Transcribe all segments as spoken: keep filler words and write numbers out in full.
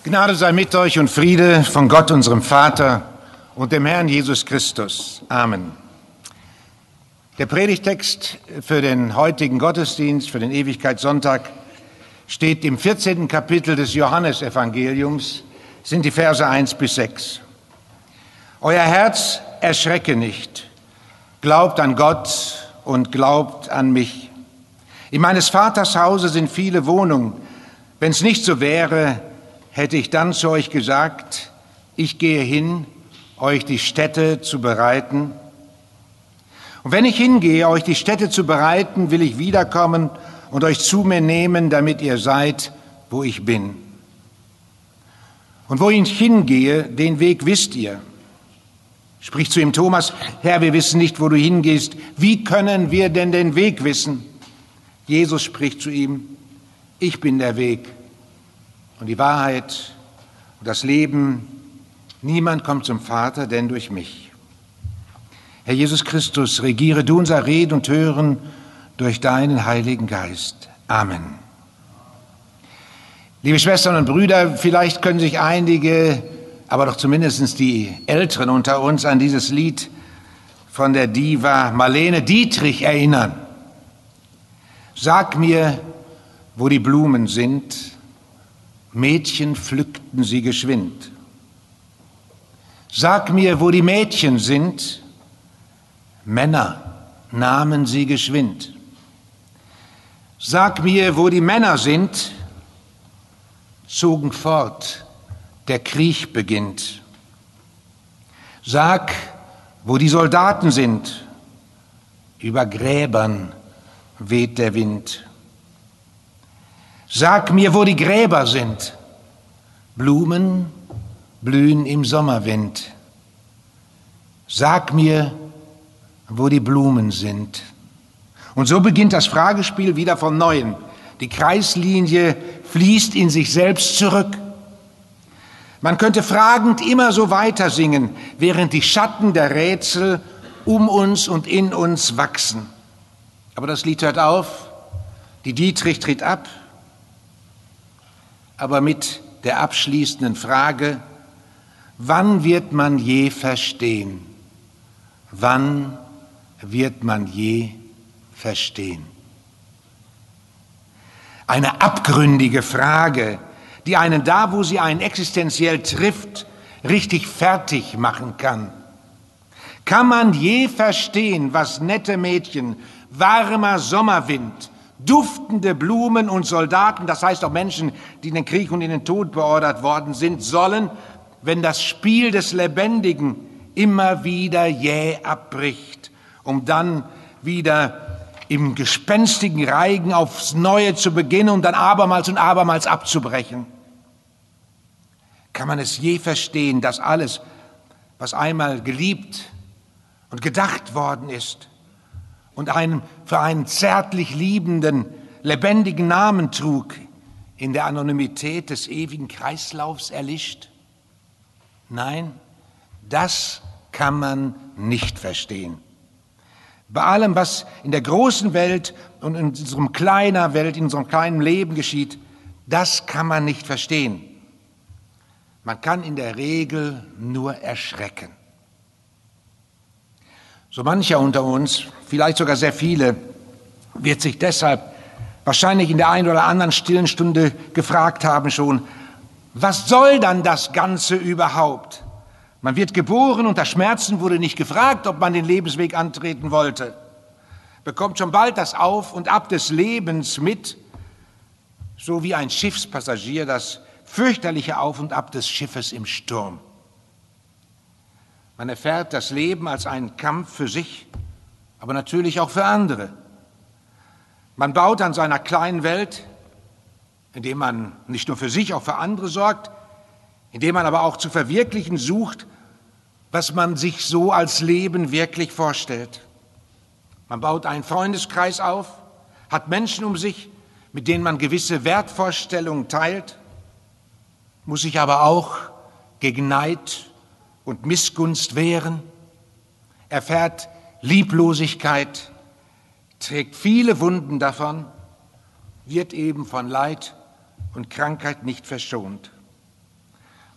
Gnade sei mit euch und Friede von Gott, unserem Vater und dem Herrn Jesus Christus. Amen. Der Predigtext für den heutigen Gottesdienst, für den Ewigkeitssonntag, steht im vierzehnten Kapitel des Johannesevangeliums, sind die Verse eins bis sechs. Euer Herz erschrecke nicht, glaubt an Gott und glaubt an mich. In meines Vaters Hause sind viele Wohnungen. Wenn es nicht so wäre, hätte ich dann zu euch gesagt, ich gehe hin, euch die Stätte zu bereiten. Und wenn ich hingehe, euch die Stätte zu bereiten, will ich wiederkommen und euch zu mir nehmen, damit ihr seid, wo ich bin. Und wo ich hingehe, den Weg wisst ihr. Spricht zu ihm Thomas, Herr, wir wissen nicht, wo du hingehst. Wie können wir denn den Weg wissen? Jesus spricht zu ihm, ich bin der Weg und die Wahrheit und das Leben. Niemand kommt zum Vater, denn durch mich. Herr Jesus Christus, regiere du unser Reden und Hören durch deinen Heiligen Geist. Amen. Liebe Schwestern und Brüder, vielleicht können sich einige, aber doch zumindest die Älteren unter uns an dieses Lied von der Diva Marlene Dietrich erinnern. Sag mir, wo die Blumen sind, Mädchen pflückten sie geschwind. Sag mir, wo die Mädchen sind, Männer nahmen sie geschwind. Sag mir, wo die Männer sind, zogen fort, der Krieg beginnt. Sag, wo die Soldaten sind, über Gräbern weht der Wind. Sag mir, wo die Gräber sind, Blumen blühen im Sommerwind. Sag mir, wo die Blumen sind. Und so beginnt das Fragespiel wieder von Neuem. Die Kreislinie fließt in sich selbst zurück. Man könnte fragend immer so weiter singen, während die Schatten der Rätsel um uns und in uns wachsen. Aber das Lied hört auf, die Dietrich tritt ab, aber mit der abschließenden Frage, wann wird man je verstehen? Wann wird man je verstehen? Eine abgründige Frage, die einen da, wo sie einen existenziell trifft, richtig fertig machen kann. Kann man je verstehen, was nette Mädchen, warmer Sommerwind, duftende Blumen und Soldaten, das heißt auch Menschen, die in den Krieg und in den Tod beordert worden sind, sollen, wenn das Spiel des Lebendigen immer wieder jäh abbricht, um dann wieder im gespenstigen Reigen aufs Neue zu beginnen und dann abermals und abermals abzubrechen. Kann man es je verstehen, dass alles, was einmal geliebt und gedacht worden ist und einem für einen zärtlich liebenden, lebendigen Namen trug, in der Anonymität des ewigen Kreislaufs erlischt? Nein, das kann man nicht verstehen. Bei allem, was in der großen Welt und in unserem kleinen Welt, in unserem kleinen Leben geschieht, das kann man nicht verstehen. Man kann in der Regel nur erschrecken. So mancher unter uns, vielleicht sogar sehr viele, wird sich deshalb wahrscheinlich in der einen oder anderen stillen Stunde gefragt haben schon, was soll dann das Ganze überhaupt? Man wird geboren, unter Schmerzen wurde nicht gefragt, ob man den Lebensweg antreten wollte. Bekommt schon bald das Auf und Ab des Lebens mit, so wie ein Schiffspassagier das fürchterliche Auf und Ab des Schiffes im Sturm. Man erfährt das Leben als einen Kampf für sich, aber natürlich auch für andere. Man baut an seiner kleinen Welt, indem man nicht nur für sich, auch für andere sorgt, indem man aber auch zu verwirklichen sucht, was man sich so als Leben wirklich vorstellt. Man baut einen Freundeskreis auf, hat Menschen um sich, mit denen man gewisse Wertvorstellungen teilt, muss sich aber auch gegen Neid und Missgunst wehren, erfährt Lieblosigkeit, trägt viele Wunden davon, wird eben von Leid und Krankheit nicht verschont.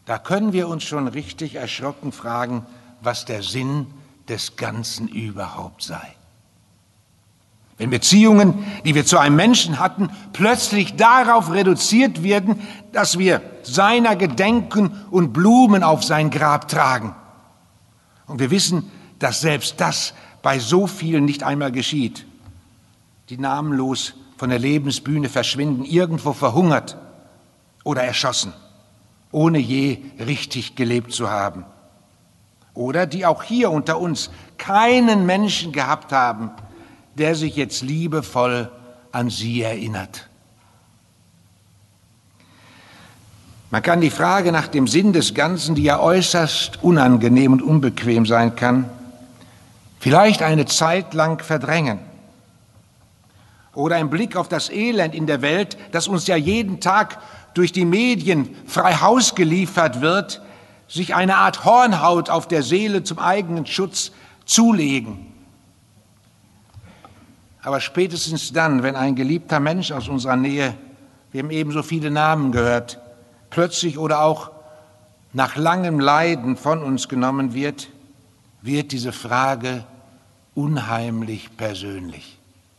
da können wir uns schon richtig erschrocken fragen, was der Sinn des Ganzen überhaupt sei. Wenn Beziehungen, die wir zu einem Menschen hatten, plötzlich darauf reduziert werden, dass wir seiner gedenken und Blumen auf sein Grab tragen. Und wir wissen, dass selbst das bei so vielen nicht einmal geschieht, die namenlos von der Lebensbühne verschwinden, irgendwo verhungert oder erschossen, ohne je richtig gelebt zu haben. Oder die auch hier unter uns keinen Menschen gehabt haben, der sich jetzt liebevoll an sie erinnert. Man kann die Frage nach dem Sinn des Ganzen, die ja äußerst unangenehm und unbequem sein kann, vielleicht eine Zeit lang verdrängen. Oder ein Blick auf das Elend in der Welt, das uns ja jeden Tag durch die Medien frei Haus geliefert wird, sich eine Art Hornhaut auf der Seele zum eigenen Schutz zulegen. Aber spätestens dann, wenn ein geliebter Mensch aus unserer Nähe, wir haben eben so viele Namen gehört, plötzlich oder auch nach langem Leiden von uns genommen wird, wird diese Frage unheimlich persönlich.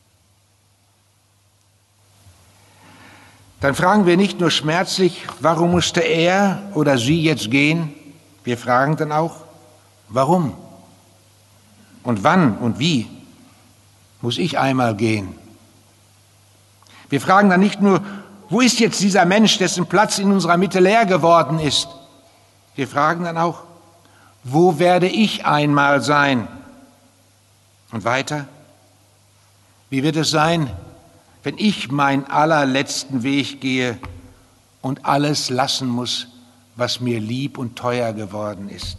Dann fragen wir nicht nur schmerzlich, warum musste er oder sie jetzt gehen? Wir fragen dann auch, warum? Und wann und wie muss ich einmal gehen? Wir fragen dann nicht nur, wo ist jetzt dieser Mensch, dessen Platz in unserer Mitte leer geworden ist? Wir fragen dann auch, wo werde ich einmal sein? Und weiter, wie wird es sein, wenn ich meinen allerletzten Weg gehe und alles lassen muss, was mir lieb und teuer geworden ist?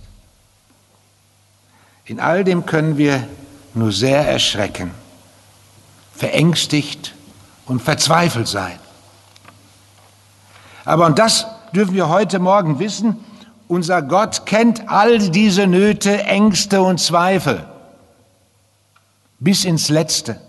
In all dem können wir nur sehr erschrecken, verängstigt und verzweifelt sein. Aber, und das dürfen wir heute Morgen wissen, unser Gott kennt all diese Nöte, Ängste und Zweifel bis ins Letzte.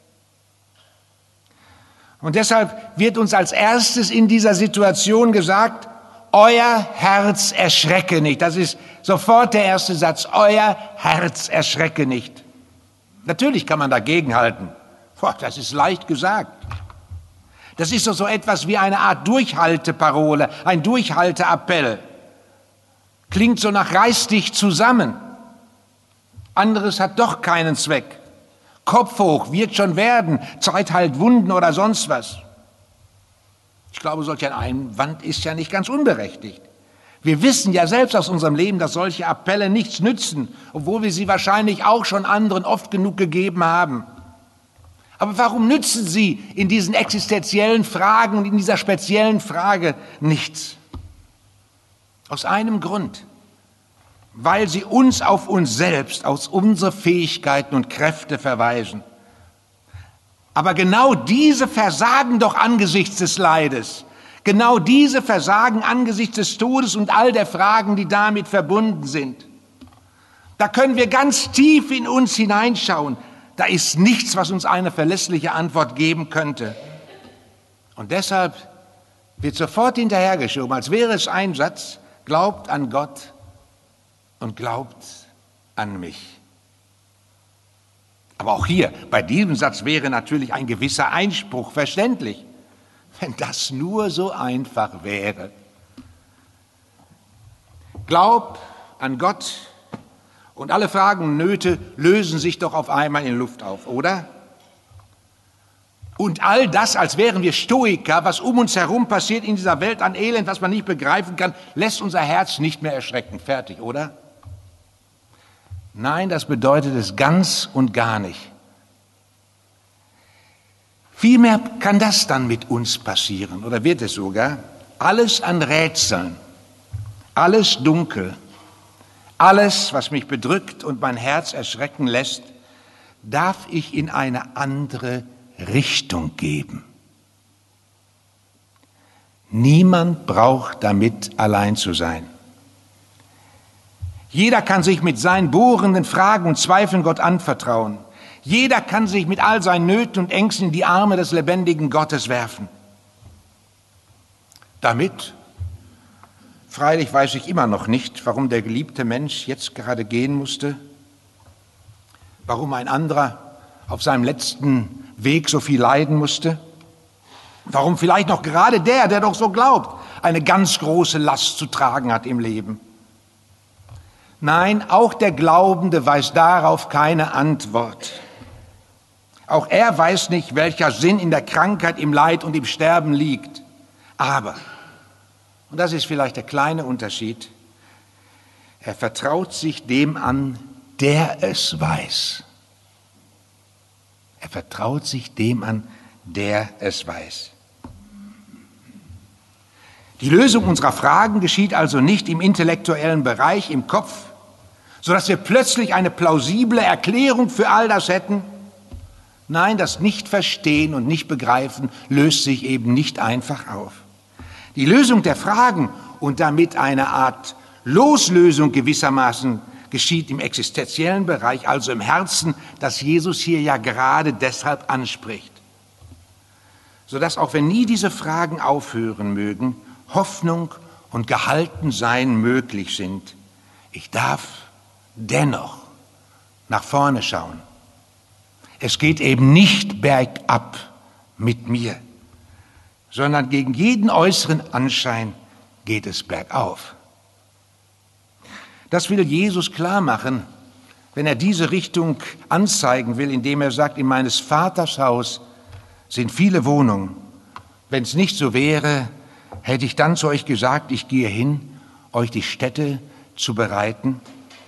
Und deshalb wird uns als erstes in dieser Situation gesagt, euer Herz erschrecke nicht. Das ist sofort der erste Satz, euer Herz erschrecke nicht. Natürlich kann man dagegenhalten. Boah, das ist leicht gesagt. Das ist doch so etwas wie eine Art Durchhalteparole, ein Durchhalteappell. Klingt so nach reiß dich zusammen. Anderes hat doch keinen Zweck. Kopf hoch, wird schon werden, Zeit heilt Wunden oder sonst was. Ich glaube, solch ein Einwand ist ja nicht ganz unberechtigt. Wir wissen ja selbst aus unserem Leben, dass solche Appelle nichts nützen, obwohl wir sie wahrscheinlich auch schon anderen oft genug gegeben haben. Aber warum nützen sie in diesen existenziellen Fragen und in dieser speziellen Frage nichts? Aus einem Grund. Weil sie uns auf uns selbst, auf unsere Fähigkeiten und Kräfte verweisen. Aber genau diese versagen doch angesichts des Leides. Genau diese versagen angesichts des Todes und all der Fragen, die damit verbunden sind. Da können wir ganz tief in uns hineinschauen. Da ist nichts, was uns eine verlässliche Antwort geben könnte. Und deshalb wird sofort hinterhergeschoben, als wäre es ein Satz, glaubt an Gott und glaubt an mich. Aber auch hier, bei diesem Satz wäre natürlich ein gewisser Einspruch verständlich, wenn das nur so einfach wäre. Glaub an Gott und alle Fragen und Nöte lösen sich doch auf einmal in Luft auf, oder? Und all das, als wären wir Stoiker, was um uns herum passiert in dieser Welt an Elend, was man nicht begreifen kann, lässt unser Herz nicht mehr erschrecken. Fertig, oder? Nein, das bedeutet es ganz und gar nicht. Vielmehr kann das dann mit uns passieren, oder wird es sogar? Alles an Rätseln, alles dunkel, alles, was mich bedrückt und mein Herz erschrecken lässt, darf ich in eine andere Richtung geben. Niemand braucht damit allein zu sein. Jeder kann sich mit seinen bohrenden Fragen und Zweifeln Gott anvertrauen. Jeder kann sich mit all seinen Nöten und Ängsten in die Arme des lebendigen Gottes werfen. Damit Freilich weiß ich immer noch nicht, warum der geliebte Mensch jetzt gerade gehen musste, warum ein anderer auf seinem letzten Weg so viel leiden musste, warum vielleicht noch gerade der, der doch so glaubt, eine ganz große Last zu tragen hat im Leben. Nein, auch der Glaubende weiß darauf keine Antwort. Auch er weiß nicht, welcher Sinn in der Krankheit, im Leid und im Sterben liegt. Aber, und das ist vielleicht der kleine Unterschied, er vertraut sich dem an, der es weiß. Er vertraut sich dem an, der es weiß. Die Lösung unserer Fragen geschieht also nicht im intellektuellen Bereich, im Kopf, sodass wir plötzlich eine plausible Erklärung für all das hätten. Nein, das Nicht-Verstehen und Nicht-Begreifen löst sich eben nicht einfach auf. Die Lösung der Fragen und damit eine Art Loslösung gewissermaßen geschieht im existenziellen Bereich, also im Herzen, das Jesus hier ja gerade deshalb anspricht. Sodass auch wenn nie diese Fragen aufhören mögen, Hoffnung und Gehaltensein möglich sind. Ich darf dennoch nach vorne schauen. Es geht eben nicht bergab mit mir, sondern gegen jeden äußeren Anschein geht es bergauf. Das will Jesus klar machen, wenn er diese Richtung anzeigen will, indem er sagt, in meines Vaters Haus sind viele Wohnungen. Wenn es nicht so wäre, hätte ich dann zu euch gesagt, ich gehe hin, euch die Stätte zu bereiten.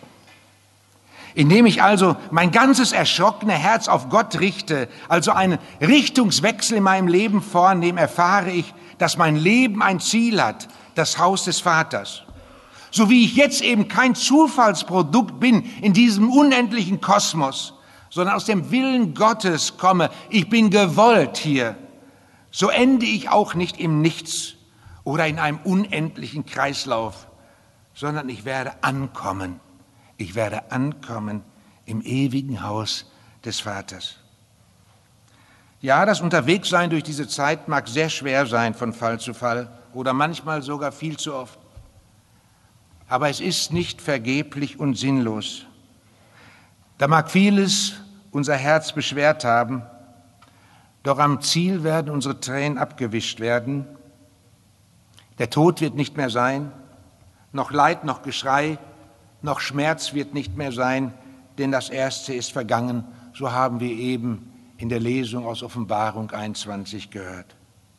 Indem ich also mein ganzes erschrockene Herz auf Gott richte, also einen Richtungswechsel in meinem Leben vornehme, erfahre ich, dass mein Leben ein Ziel hat, das Haus des Vaters. So wie ich jetzt eben kein Zufallsprodukt bin in diesem unendlichen Kosmos, sondern aus dem Willen Gottes komme, ich bin gewollt hier, so ende ich auch nicht im Nichts oder in einem unendlichen Kreislauf, sondern ich werde ankommen. Ich werde ankommen im ewigen Haus des Vaters. Ja, das Unterwegssein durch diese Zeit mag sehr schwer sein von Fall zu Fall oder manchmal sogar viel zu oft. Aber es ist nicht vergeblich und sinnlos. Da mag vieles unser Herz beschwert haben, doch am Ziel werden unsere Tränen abgewischt werden. Der Tod wird nicht mehr sein, noch Leid, noch Geschrei, noch Schmerz wird nicht mehr sein, denn das Erste ist vergangen, so haben wir eben in der Lesung aus Offenbarung einundzwanzig gehört.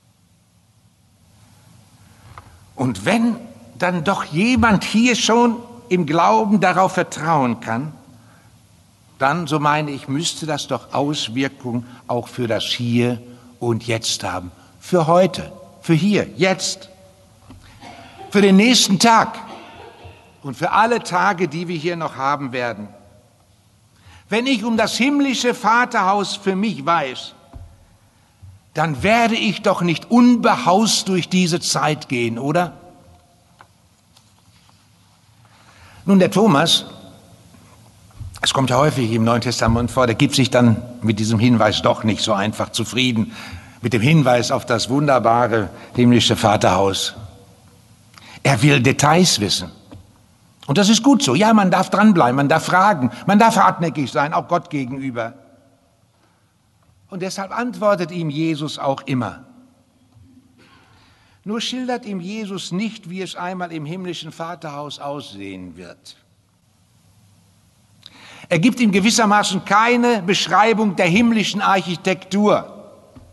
Und wenn dann doch jemand hier schon im Glauben darauf vertrauen kann, dann, so meine ich, müsste das doch Auswirkungen auch für das Hier und Jetzt haben. Für heute, für hier, jetzt, für den nächsten Tag und für alle Tage, die wir hier noch haben werden. Wenn ich um das himmlische Vaterhaus für mich weiß, dann werde ich doch nicht unbehaust durch diese Zeit gehen, oder? Nun, der Thomas, es kommt ja häufig im Neuen Testament vor, der gibt sich dann mit diesem Hinweis doch nicht so einfach zufrieden, mit dem Hinweis auf das wunderbare himmlische Vaterhaus. Er will Details wissen. Und das ist gut so. Ja, man darf dranbleiben, man darf fragen, man darf hartnäckig sein, auch Gott gegenüber. Und deshalb antwortet ihm Jesus auch immer. Nur schildert ihm Jesus nicht, wie es einmal im himmlischen Vaterhaus aussehen wird. Er gibt ihm gewissermaßen keine Beschreibung der himmlischen Architektur.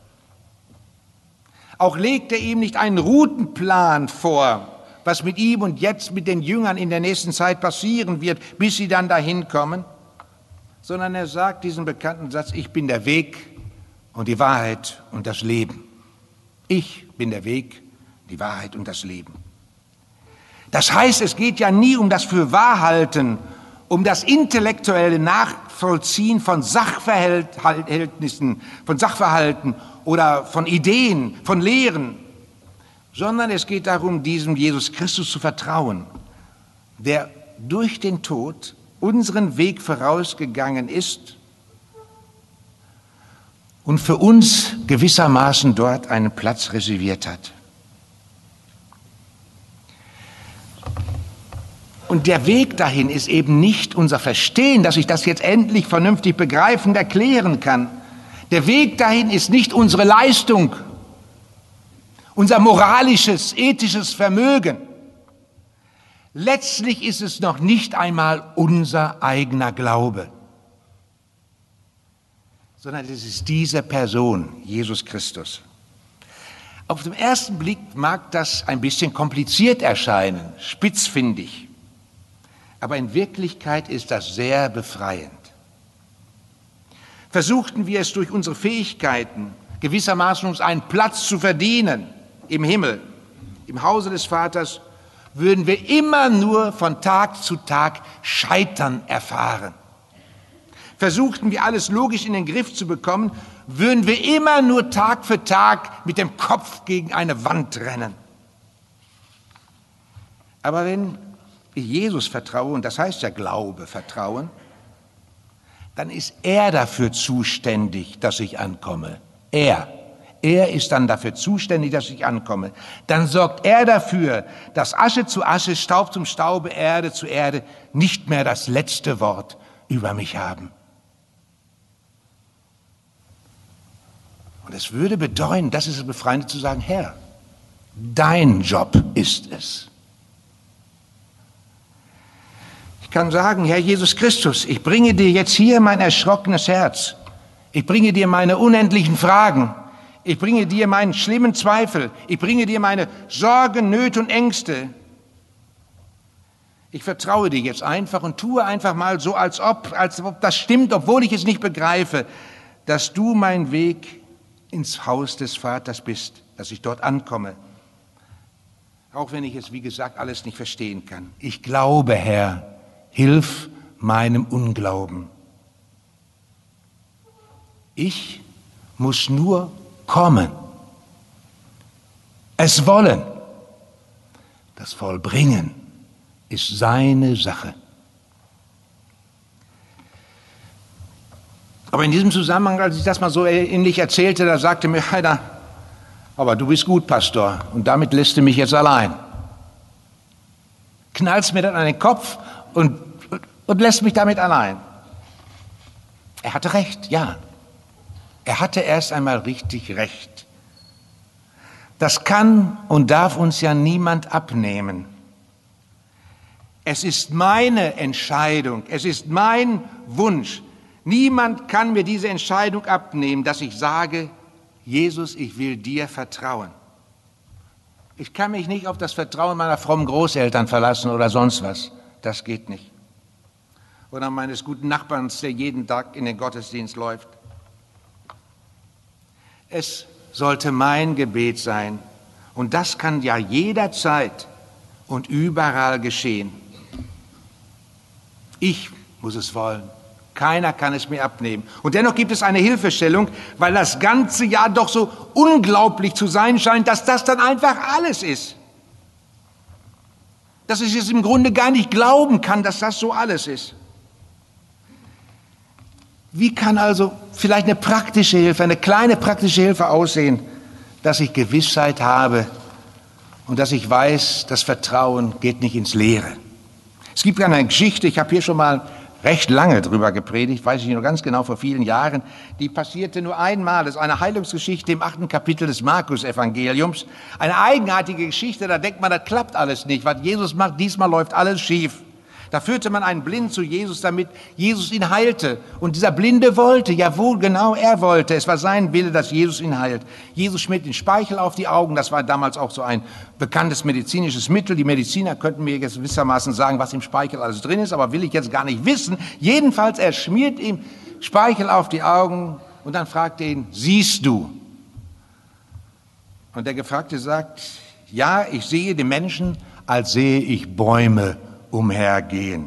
Auch legt er ihm nicht einen Routenplan vor, was mit ihm und jetzt mit den Jüngern in der nächsten Zeit passieren wird, bis sie dann dahin kommen, sondern er sagt diesen bekannten Satz, ich bin der Weg und die Wahrheit und das Leben. Ich bin der Weg, die Wahrheit und das Leben. Das heißt, es geht ja nie um das Fürwahrhalten, um das intellektuelle Nachvollziehen von Sachverhältnissen, von Sachverhalten oder von Ideen, von Lehren, sondern es geht darum, diesem Jesus Christus zu vertrauen, der durch den Tod unseren Weg vorausgegangen ist und für uns gewissermaßen dort einen Platz reserviert hat. Und der Weg dahin ist eben nicht unser Verstehen, dass ich das jetzt endlich vernünftig begreifend erklären kann. Der Weg dahin ist nicht unsere Leistung, unser moralisches, ethisches Vermögen. Letztlich ist es noch nicht einmal unser eigener Glaube, sondern es ist diese Person, Jesus Christus. Auf den ersten Blick mag das ein bisschen kompliziert erscheinen, spitzfindig, aber in Wirklichkeit ist das sehr befreiend. Versuchten wir es durch unsere Fähigkeiten, gewissermaßen uns einen Platz zu verdienen im Himmel, im Hause des Vaters, würden wir immer nur von Tag zu Tag Scheitern erfahren. Versuchten wir alles logisch in den Griff zu bekommen, würden wir immer nur Tag für Tag mit dem Kopf gegen eine Wand rennen. Aber wenn ich Jesus vertraue, und das heißt ja Glaube, Vertrauen, dann ist er dafür zuständig, dass ich ankomme. Er. Er ist dann dafür zuständig, dass ich ankomme. Dann sorgt er dafür, dass Asche zu Asche, Staub zum Staube, Erde zu Erde nicht mehr das letzte Wort über mich haben. Und es würde bedeuten, das ist das Befreiende, zu sagen, Herr, dein Job ist es. Ich kann sagen, Herr Jesus Christus, ich bringe dir jetzt hier mein erschrockenes Herz. Ich bringe dir meine unendlichen Fragen. Ich bringe dir meinen schlimmen Zweifel. Ich bringe dir meine Sorgen, Nöte und Ängste. Ich vertraue dir jetzt einfach und tue einfach mal so, als ob, als ob das stimmt, obwohl ich es nicht begreife, dass du mein Weg ins Haus des Vaters bist, dass ich dort ankomme. Auch wenn ich es, wie gesagt, alles nicht verstehen kann. Ich glaube, Herr, hilf meinem Unglauben. Ich muss nur kommen, es wollen. Das Vollbringen ist seine Sache. Aber in diesem Zusammenhang, als ich das mal so ähnlich erzählte, da sagte mir einer, aber du bist gut, Pastor, und damit lässt du mich jetzt allein. Knallst mir dann an den Kopf und, und, und lässt mich damit allein. Er hatte recht, ja. Er hatte erst einmal richtig recht. Das kann und darf uns ja niemand abnehmen. Es ist meine Entscheidung, es ist mein Wunsch. Niemand kann mir diese Entscheidung abnehmen, dass ich sage, Jesus, ich will dir vertrauen. Ich kann mich nicht auf das Vertrauen meiner frommen Großeltern verlassen oder sonst was. Das geht nicht. Oder meines guten Nachbarn, der jeden Tag in den Gottesdienst läuft. Es sollte mein Gebet sein. Und das kann ja jederzeit und überall geschehen. Ich muss es wollen. Keiner kann es mir abnehmen. Und dennoch gibt es eine Hilfestellung, weil das ganze Jahr doch so unglaublich zu sein scheint, dass das dann einfach alles ist. Dass ich es im Grunde gar nicht glauben kann, dass das so alles ist. Wie kann also vielleicht eine praktische Hilfe, eine kleine praktische Hilfe aussehen, dass ich Gewissheit habe und dass ich weiß, das Vertrauen geht nicht ins Leere? Es gibt eine Geschichte, ich habe hier schon mal recht lange drüber gepredigt, weiß ich noch ganz genau, vor vielen Jahren, die passierte nur einmal. Das ist eine Heilungsgeschichte im achten Kapitel des Markus-Evangeliums. Eine eigenartige Geschichte, da denkt man, das klappt alles nicht. Was Jesus macht, diesmal läuft alles schief. Da führte man einen Blinden zu Jesus, damit Jesus ihn heilte. Und dieser Blinde wollte, jawohl, genau, er wollte. Es war sein Wille, dass Jesus ihn heilt. Jesus schmiert den Speichel auf die Augen. Das war damals auch so ein bekanntes medizinisches Mittel. Die Mediziner könnten mir jetzt gewissermaßen sagen, was im Speichel alles drin ist, aber will ich jetzt gar nicht wissen. Jedenfalls, er schmiert ihm Speichel auf die Augen und dann fragt er ihn, siehst du? Und der Gefragte sagt, ja, ich sehe die Menschen, als sehe ich Bäume umhergehen.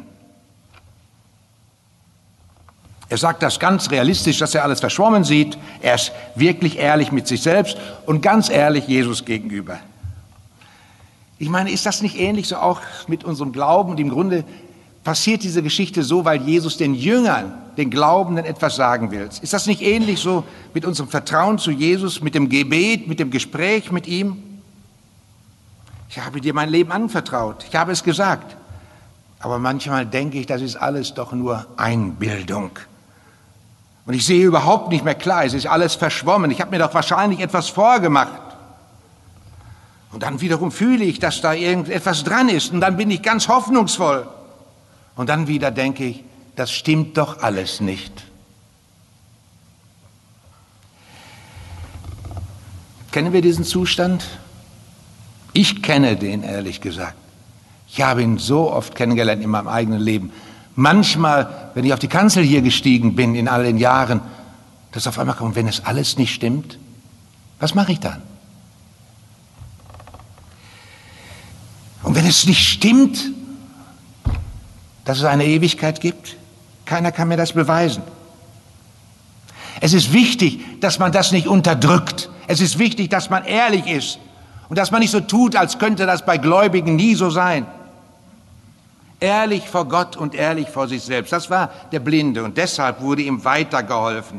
Er sagt das ganz realistisch, dass er alles verschwommen sieht. Er ist wirklich ehrlich mit sich selbst und ganz ehrlich Jesus gegenüber. Ich meine, ist das nicht ähnlich so auch mit unserem Glauben? Und im Grunde passiert diese Geschichte so, weil Jesus den Jüngern, den Glaubenden etwas sagen will. Ist das nicht ähnlich so mit unserem Vertrauen zu Jesus, mit dem Gebet, mit dem Gespräch mit ihm? Ich habe dir mein Leben anvertraut. Ich habe es gesagt. Aber manchmal denke ich, das ist alles doch nur Einbildung. Und ich sehe überhaupt nicht mehr klar, es ist alles verschwommen. Ich habe mir doch wahrscheinlich etwas vorgemacht. Und dann wiederum fühle ich, dass da irgendetwas dran ist. Und dann bin ich ganz hoffnungsvoll. Und dann wieder denke ich, das stimmt doch alles nicht. Kennen wir diesen Zustand? Ich kenne den, ehrlich gesagt. Ich habe ihn so oft kennengelernt in meinem eigenen Leben. Manchmal, wenn ich auf die Kanzel hier gestiegen bin in all den Jahren, dass auf einmal kommt, wenn es alles nicht stimmt, was mache ich dann? Und wenn es nicht stimmt, dass es eine Ewigkeit gibt, keiner kann mir das beweisen. Es ist wichtig, dass man das nicht unterdrückt. Es ist wichtig, dass man ehrlich ist und dass man nicht so tut, als könnte das bei Gläubigen nie so sein. Ehrlich vor Gott und ehrlich vor sich selbst. Das war der Blinde und deshalb wurde ihm weitergeholfen.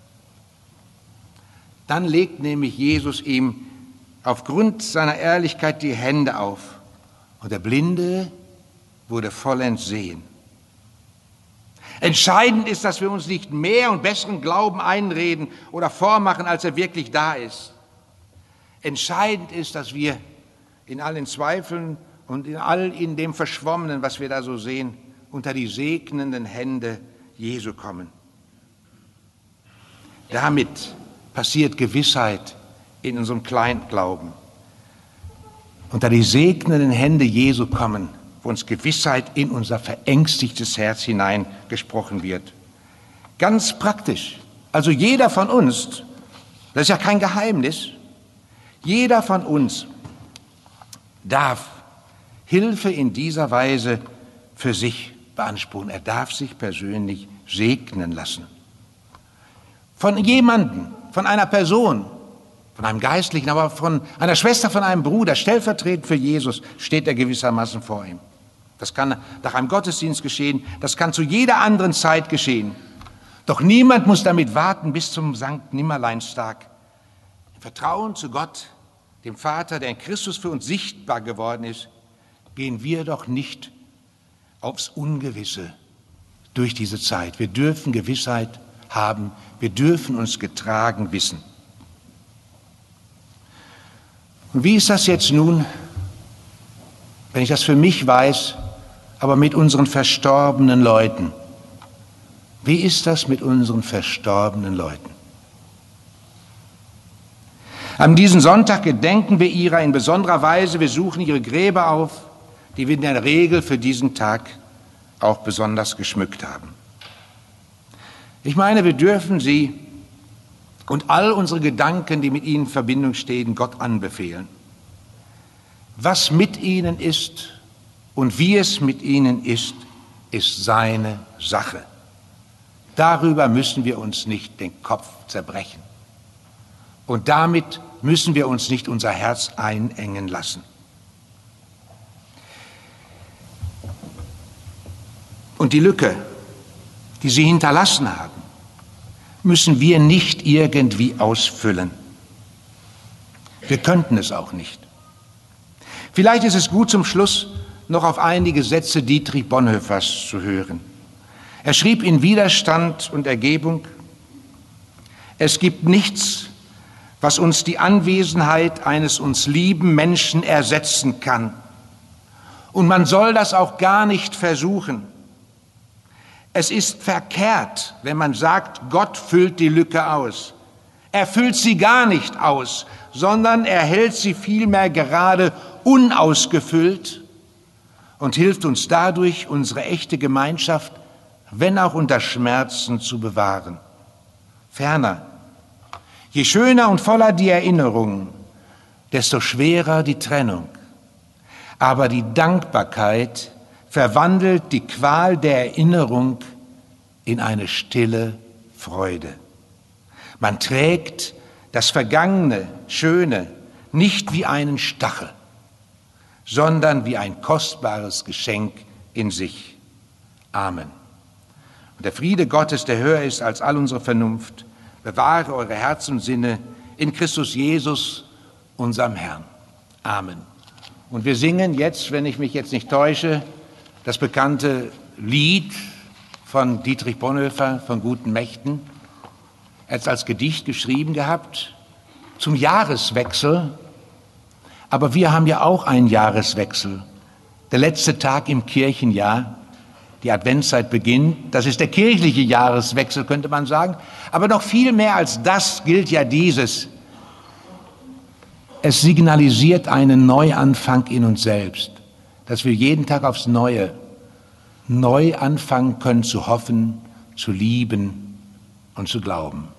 Dann legt nämlich Jesus ihm aufgrund seiner Ehrlichkeit die Hände auf und der Blinde wurde vollends sehen. Entscheidend ist, dass wir uns nicht mehr und besseren Glauben einreden oder vormachen, als er wirklich da ist. Entscheidend ist, dass wir in allen Zweifeln und in all in dem Verschwommenen, was wir da so sehen, unter die segnenden Hände Jesu kommen. Damit passiert Gewissheit in unserem Kleinglauben. Unter die segnenden Hände Jesu kommen, wo uns Gewissheit in unser verängstigtes Herz hineingesprochen wird. Ganz praktisch. Also jeder von uns, das ist ja kein Geheimnis, jeder von uns darf Hilfe in dieser Weise für sich beanspruchen. Er darf sich persönlich segnen lassen. Von jemandem, von einer Person, von einem Geistlichen, aber von einer Schwester, von einem Bruder, stellvertretend für Jesus, steht er gewissermaßen vor ihm. Das kann nach einem Gottesdienst geschehen, das kann zu jeder anderen Zeit geschehen. Doch niemand muss damit warten bis zum Sankt Nimmerleinstag. Im Vertrauen zu Gott, dem Vater, der in Christus für uns sichtbar geworden ist, gehen wir doch nicht aufs Ungewisse durch diese Zeit. Wir dürfen Gewissheit haben, wir dürfen uns getragen wissen. Und wie ist das jetzt nun, wenn ich das für mich weiß, aber mit unseren verstorbenen Leuten? Wie ist das mit unseren verstorbenen Leuten? An diesem Sonntag gedenken wir ihrer in besonderer Weise. Wir suchen ihre Gräber auf, die wir in der Regel für diesen Tag auch besonders geschmückt haben. Ich meine, wir dürfen sie und all unsere Gedanken, die mit ihnen in Verbindung stehen, Gott anbefehlen. Was mit ihnen ist und wie es mit ihnen ist, ist seine Sache. Darüber müssen wir uns nicht den Kopf zerbrechen. Und damit müssen wir uns nicht unser Herz einengen lassen. Und die Lücke, die sie hinterlassen haben, müssen wir nicht irgendwie ausfüllen. Wir könnten es auch nicht. Vielleicht ist es gut, zum Schluss noch auf einige Sätze Dietrich Bonhoeffers zu hören. Er schrieb in Widerstand und Ergebung: Es gibt nichts, was uns die Anwesenheit eines uns lieben Menschen ersetzen kann. Und man soll das auch gar nicht versuchen. Es ist verkehrt, wenn man sagt, Gott füllt die Lücke aus. Er füllt sie gar nicht aus, sondern er hält sie vielmehr gerade unausgefüllt und hilft uns dadurch, unsere echte Gemeinschaft, wenn auch unter Schmerzen, zu bewahren. Ferner, je schöner und voller die Erinnerung, desto schwerer die Trennung. Aber die Dankbarkeit verwandelt die Qual der Erinnerung in eine stille Freude. Man trägt das Vergangene, Schöne nicht wie einen Stachel, sondern wie ein kostbares Geschenk in sich. Amen. Und der Friede Gottes, der höher ist als all unsere Vernunft, bewahre eure Herzen und Sinne in Christus Jesus, unserem Herrn. Amen. Und wir singen jetzt, wenn ich mich jetzt nicht täusche, das bekannte Lied von Dietrich Bonhoeffer, von guten Mächten. Er hat es als Gedicht geschrieben gehabt, zum Jahreswechsel. Aber wir haben ja auch einen Jahreswechsel. Der letzte Tag im Kirchenjahr, die Adventszeit beginnt. Das ist der kirchliche Jahreswechsel, könnte man sagen. Aber noch viel mehr als das gilt ja dieses. Es signalisiert einen Neuanfang in uns selbst, dass wir jeden Tag aufs Neue neu anfangen können zu hoffen, zu lieben und zu glauben.